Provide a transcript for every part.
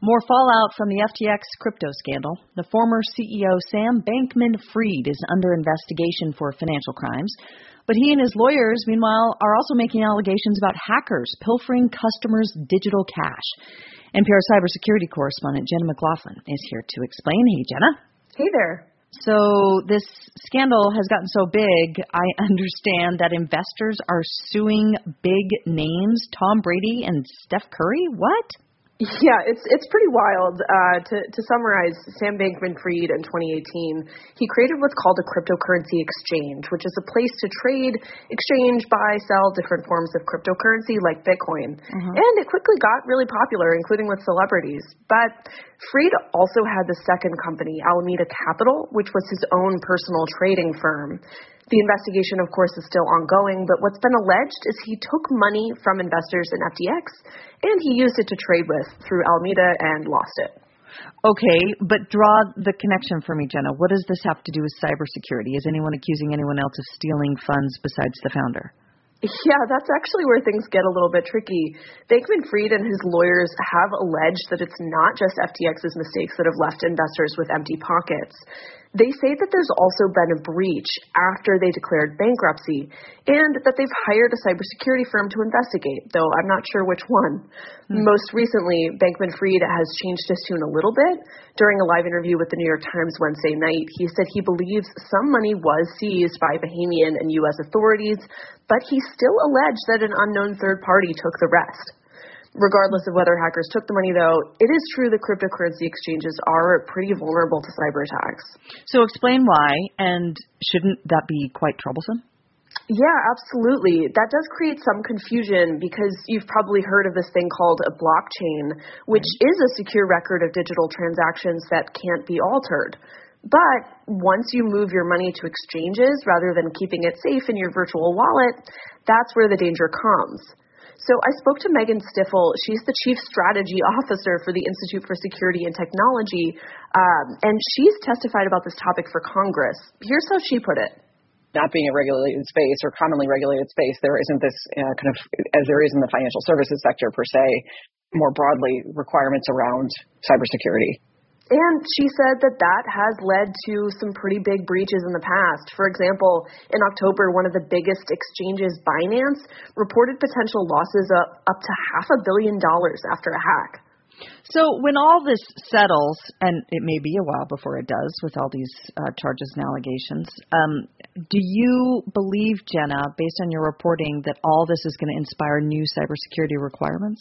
More fallout from the FTX crypto scandal. The former CEO Sam Bankman-Fried is under investigation for financial crimes, but he and his lawyers, meanwhile, are also making allegations about hackers pilfering customers' digital cash. NPR cybersecurity correspondent Jenna McLaughlin is here to explain. Hey, Jenna. Hey there. So this scandal has gotten so big, I understand that investors are suing big names, Tom Brady and Steph Curry. What? Yeah, it's pretty wild. To summarize, Sam Bankman-Fried in 2018, he created what's called a cryptocurrency exchange, which is a place to trade, exchange, buy, sell different forms of cryptocurrency like Bitcoin. And it quickly got really popular, including with celebrities. But Fried also had the second company, Alameda Capital, which was his own personal trading firm. The investigation, of course, is still ongoing, but what's been alleged is he took money from investors in FTX, and he used it to trade with through Alameda and lost it. Okay, but draw the connection for me, Jenna. What does this have to do with cybersecurity? Is anyone accusing anyone else of stealing funds besides the founder? Yeah, that's actually where things get a little bit tricky. Bankman-Fried and his lawyers have alleged that it's not just FTX's mistakes that have left investors with empty pockets. They say that there's also been a breach after they declared bankruptcy and that they've hired a cybersecurity firm to investigate, though I'm not sure which one. Most recently, Bankman-Fried has changed his tune a little bit. During a live interview with the New York Times Wednesday night, he said he believes some money was seized by Bahamian and U.S. authorities, but he still alleged that an unknown third party took the rest. Regardless of whether hackers took the money, though, it is true that cryptocurrency exchanges are pretty vulnerable to cyber attacks. So explain why, and shouldn't that be quite troublesome? Yeah, absolutely. That does create some confusion because you've probably heard of this thing called a blockchain, which is a secure record of digital transactions that can't be altered. But once you move your money to exchanges rather than keeping it safe in your virtual wallet, that's where the danger comes. So I spoke to Megan Stifel. She's the Chief Strategy Officer for the Institute for Security and Technology, and she's testified about this topic for Congress. Here's how she put it. Not being a regulated space or commonly regulated space, there isn't this kind of, as there is in the financial services sector per se, more broadly requirements around cybersecurity. And she said that that has led to some pretty big breaches in the past. For example, in October, one of the biggest exchanges, Binance, reported potential losses up to $500 million after a hack. So when all this settles, and it may be a while before it does with all these charges and allegations, do you believe, Jenna, based on your reporting, that all this is going to inspire new cybersecurity requirements?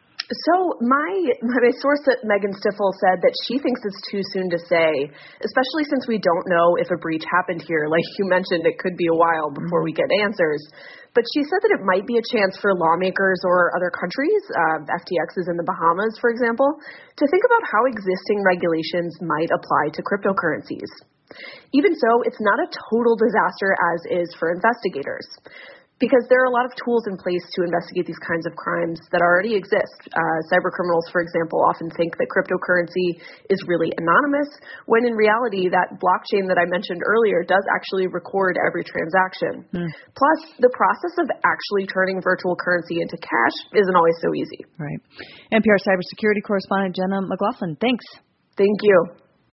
So my source at Megan Stifel said that she thinks it's too soon to say, especially since we don't know if a breach happened here. Like you mentioned, it could be a while before we get answers. But she said that it might be a chance for lawmakers or other countries, FTX is in the Bahamas, for example, to think about how existing regulations might apply to cryptocurrencies. Even so, it's not a total disaster as is for investigators, because there are a lot of tools in place to investigate these kinds of crimes that already exist. Cybercriminals, for example, often think that cryptocurrency is really anonymous, when in reality, that blockchain that I mentioned earlier does actually record every transaction. Plus, the process of actually turning virtual currency into cash isn't always so easy. Right. NPR cybersecurity correspondent Jenna McLaughlin, thanks. Thank you.